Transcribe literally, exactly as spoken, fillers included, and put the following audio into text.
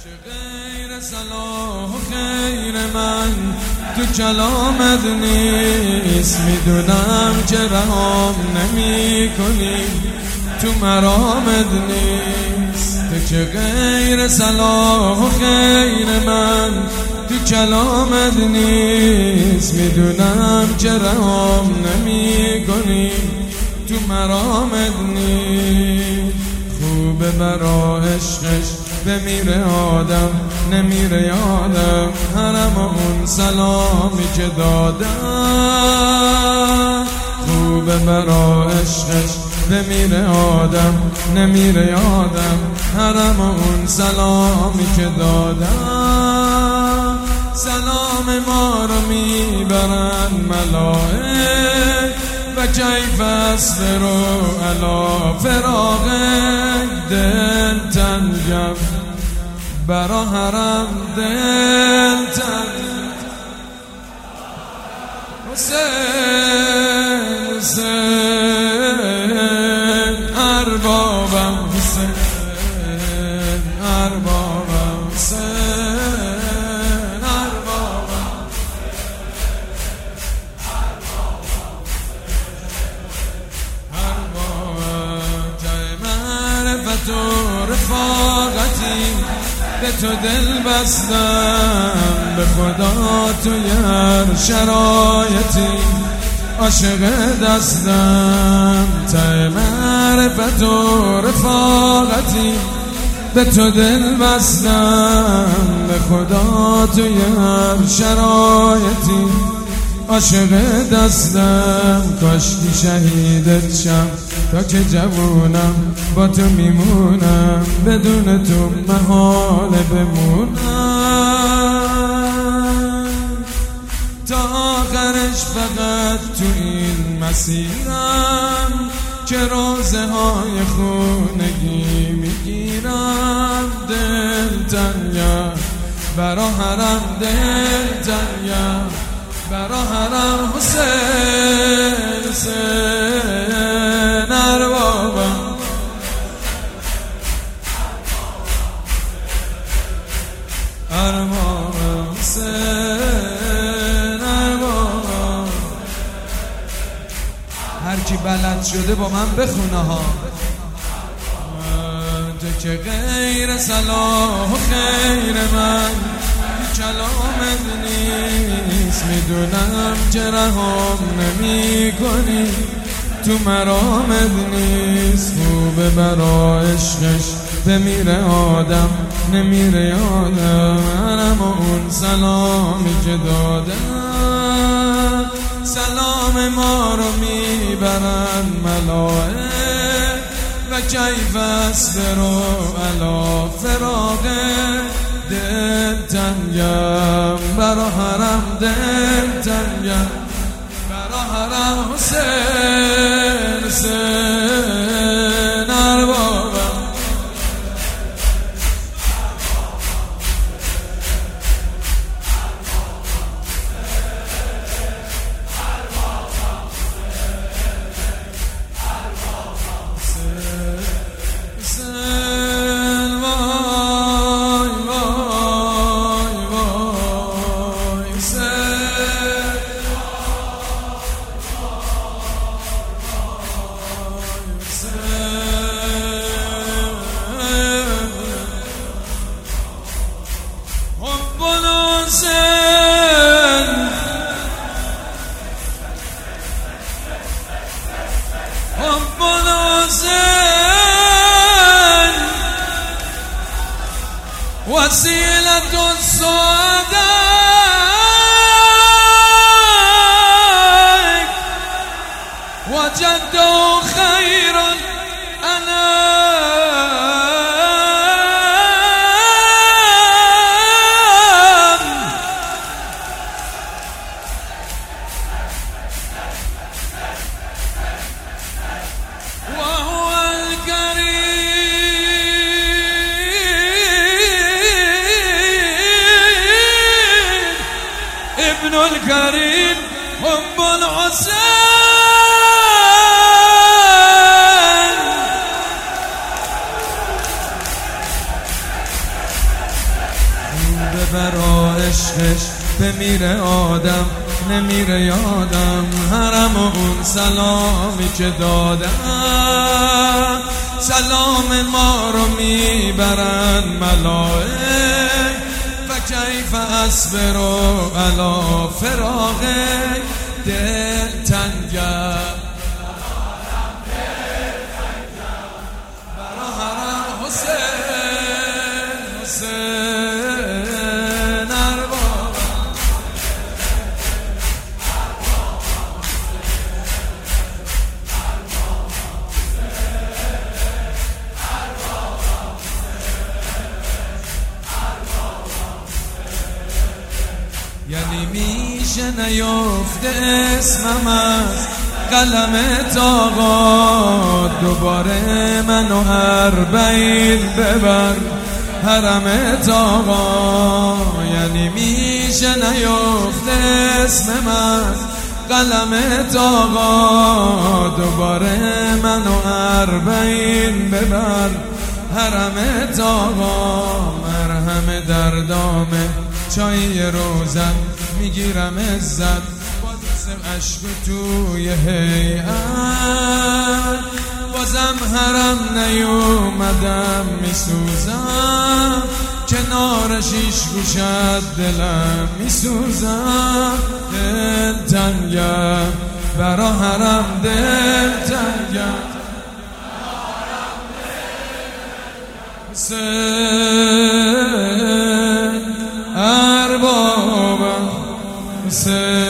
غیر صلاح و خیر من تو کلامت نیست، میدونم که رهام نمی کنی تو مرامت نیست. تو که غیر صلاح و خیر من تو کلامت نیست، میدونم که رهام نمی کنی تو مرامت نیست. خوبه برا عشقش بمیره آدم، نمیره یادم حرم اون سلامی که دادم. خوبه برا عشقش بمیره آدم، نمیره یادم حرم اون سلامی که دادم. سلام ما رو میبرن ملائک و کیف است رو علا فراق دل تنگم برا حرم دل تنگم. حسین حسین اربابم، حسین اربابم، حسین اربابم. اربابم جای معرفت و رفاقتی به تو دل بستم، به خدا توی هر شرایطی عاشق دستم. ته معرفت و رفاقتی به تو دل بستم، به خدا توی هر شرایطی عاشق دستم. کاشکی شهیدت شم تا که جوونم، با تو میمونم بدون تو محاله بمونم. تا آخرش فقط تو این مسیرم که روزه های خونگی میگیرم. دل تنگم برا حرم، دل تنگم برا حرم. حسین حسین اربابم، اربابم حسین اربابم. هر کی بلد شده با من بخونه ها. تو که غیر صلاح و خیر من کلامت نیست، میدونم که رهام نمی کنی تو مرامت نیست. خوبه برا عشقش بمیره آدم، نمیره یادم حرم اون سلامی که دادم. سلام ما رو میبرن ملائک و کیف است رو علا فراق دل تنگم برا حرم، دل تنگم برا حرم. حسین حسین اربابم، وسيلة السعداء وجدوا خير الأنام. وهو الكريم ابن الكريم حب الحسين. ببر و عشقش بمیره آدم نمیره یادم حرم و اون سلامی که دادم سلام ما رو میبرن ملائک و کیف اصبر علی فراق دل تنگم برا حرم حسین حسین ارباب یعنی میشه نیفته اسمم از قلمت آقا دوباره منو اربعین ببر حرمت آقا یعنی میشه نیفته اسمم از قلمت آقا دوباره منو اربعین ببر حرمت آقا مرهم دردامه چای روزن میگیرم عزت با دست عشق توی هیئت بازم حرم نیومدم میسوزم کنار شیش گوشت دلم میسوزم دل تنگم برا حرم دل تنگم حسین اربابم حسین